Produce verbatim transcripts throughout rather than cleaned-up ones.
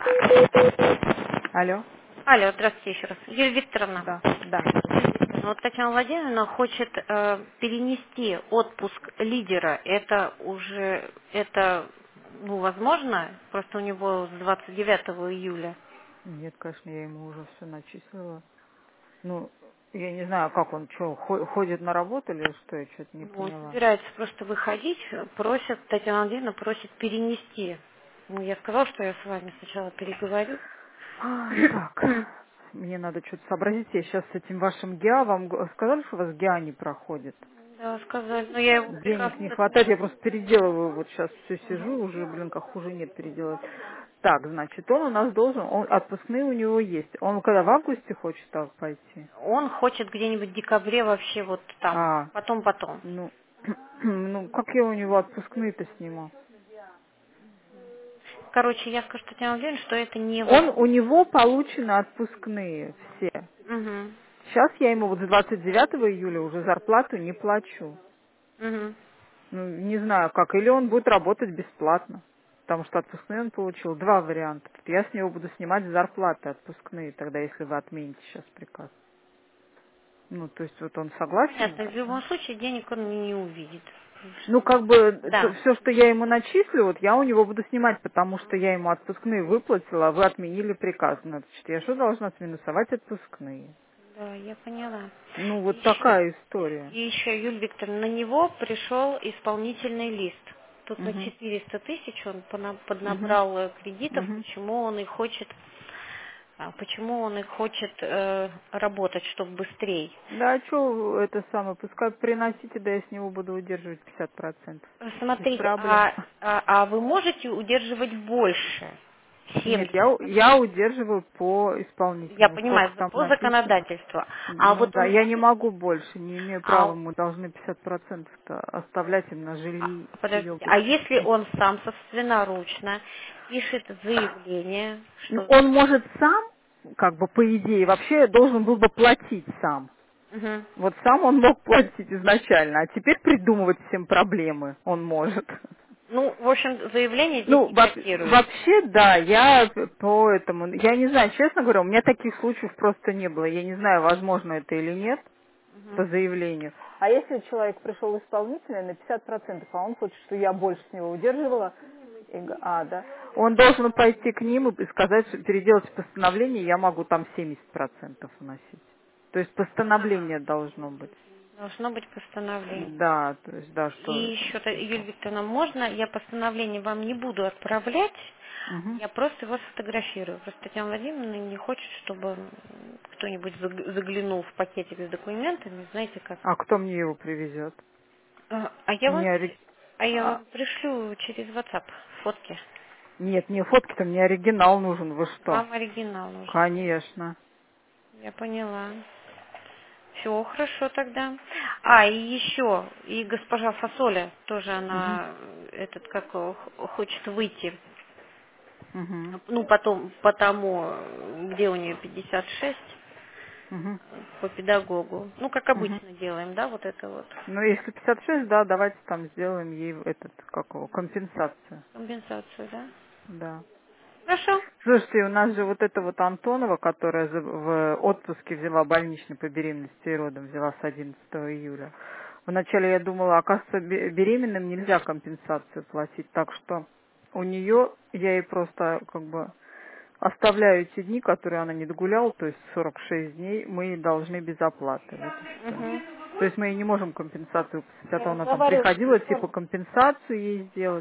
Алло. Алло, здравствуйте еще раз. Юлия Викторовна. Да, да. Ну, вот Татьяна Владимировна хочет э, перенести отпуск лидера. Это уже, это, ну, возможно? Просто у него с двадцать девятого июля. Нет, конечно, я ему уже все начислила. Ну, я не знаю, как он, что, ходит на работу или что, я что-то не Ну, он поняла. собирается просто выходить, просит, Татьяна Владимировна просит перенести. Ну, я сказала, что я с вами сначала переговорю. А, так, мне надо что-то сообразить. Я сейчас с этим вашим ГИА, вам г- сказали, что у вас ГИА не проходит? Да, сказали. Но я его Денег не прекрасно... хватает, я просто переделываю, вот сейчас все сижу, уже, блин, как хуже нет переделать. Так, значит, он у нас должен, он, отпускные у него есть. Он когда в августе хочет так пойти? Он хочет где-нибудь в декабре вообще вот там. А, Потом-потом. ну, ну, как я у него отпускные-то сниму? Короче, я скажу Татьяне Владимировне, что это Он, у невозможно. него получены отпускные все. Угу. Сейчас я ему вот с двадцать девятого июля уже зарплату не плачу. Угу. Ну, не знаю как. Или он будет работать бесплатно. Потому что отпускные он получил. Два варианта. Я с него буду снимать зарплаты отпускные, тогда если вы отмените сейчас приказ. Ну, то есть вот он согласен? Понятно, в любом случае денег он не, не увидит. Ну, как бы, Да. все, что я ему начислю, вот я у него буду снимать, потому что я ему отпускные выплатила, а вы отменили приказ. Значит, я что должна сминусовать отпускные? Да, я поняла. Ну, И вот еще, такая история. и еще, Юлия Викторовна, на него пришел исполнительный лист. Тут на Угу, четыреста тысяч он пона- угу, поднабрал э, кредитов, угу. почему он и хочет, а, почему он и хочет э, работать, чтобы быстрее. Да, а что это самое, пускай приносите, да я с него буду удерживать пятьдесят процентов. Без Смотрите, проблем. а, а, а вы можете удерживать больше? Нет, я, у- семьдесят. я удерживаю по Я исполнительному. Сколько понимаю, там по написано? законодательству. А Ну вот да, он я не может, могу больше, не имею права, а, мы должны пятьдесят процентов оставлять им на а, жилье и подождите, йогурт. а если он сам собственноручно пишет заявление, Ну, что... он может сам, как бы по идее, вообще должен был бы платить сам. Мгм. Вот сам он мог платить изначально, а теперь придумывать всем проблемы он может. Ну, в общем, заявление здесь Ну, не во- котируется. вообще, да, я по этому, я не знаю, честно говоря, у меня таких случаев просто не было. Я не знаю, возможно это или нет по Мгм. заявлению. А если человек пришел исполнительно на пятьдесят процентов, а он хочет, что я больше с него удерживала, и г- а, да, он должен пойти к ним и сказать, что переделать постановление, я могу там семьдесят процентов вносить. То есть постановление должно быть. Должно быть постановление. Да, то есть, да, И что это. еще, Юлия Викторовна, можно я постановление вам не буду отправлять, Мгм. я просто его сфотографирую. Просто Татьяна Владимировна не хочет, чтобы м, кто-нибудь заг- заглянул в пакетик с документами, знаете как. А кто мне его привезет? А а я вам, Мне ори- а я а, вам пришлю через WhatsApp фотки. нет, не фотки-то, мне оригинал нужен, вы что? Вам оригинал нужен. Конечно. Я поняла. Все хорошо тогда. А, и еще, и госпожа Фасоля, тоже Угу. она, э, этот, как его, х- хочет выйти. Угу. Ну, потом, потому, э, где у нее пятьдесят шесть, Угу. э, по педагогу. Ну, как Угу. обычно делаем, да, вот это вот. Ну, если пятьдесят шесть, да, давайте там сделаем ей этот, как его, компенсацию. Компенсацию, да? Да. Хорошо. Слушайте, у нас же вот эта вот Антонова, которая за- в отпуске взяла больничный по беременности и родам, взяла с одиннадцатого июля. Вначале я думала, оказывается, бе- беременным нельзя компенсацию платить, так что у нее я ей просто как бы оставляю эти дни, которые она не догуляла, то есть сорок шесть дней, мы ей должны без оплаты. Вот и все. Угу. То есть мы ей не можем компенсацию платить, а Я то она там разговариваю по приходила, типа телефону. компенсацию ей сделать.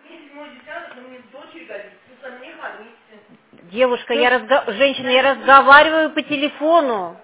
Девушка, Все? я разга... женщина, я разговариваю по телефону.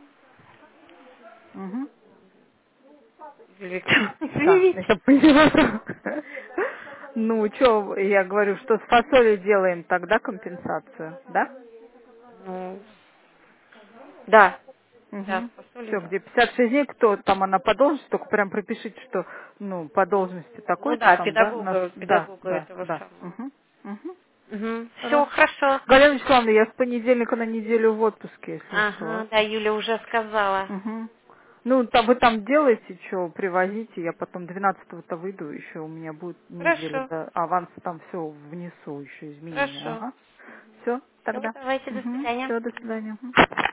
Угу. Виктор, Да, извините. я поняла. Ну, что, я говорю, что с фасолью делаем тогда компенсацию, да? Ну, да. Да, Угу. посолю, Все, да. где пятьдесят шесть дней, кто там она по должности, только прям пропишите, что, ну, по должности Ну такой-то да, там, да? Нас, педагога, да, педагога да, этого да. самого. Угу. Угу. Угу. Все Хорошо. хорошо. Галина Вячеславовна, я с понедельника на неделю в отпуске, если что. Ага, да, Юля уже сказала. Угу. Ну, там вы там делаете, что, привозите, я потом двенадцатого-то выйду, еще у меня будет неделя, Хорошо, да, аванс там все внесу, еще изменения, хорошо. ага. Все, тогда. Давайте, до Угу. свидания. Все, до свидания. Мгм.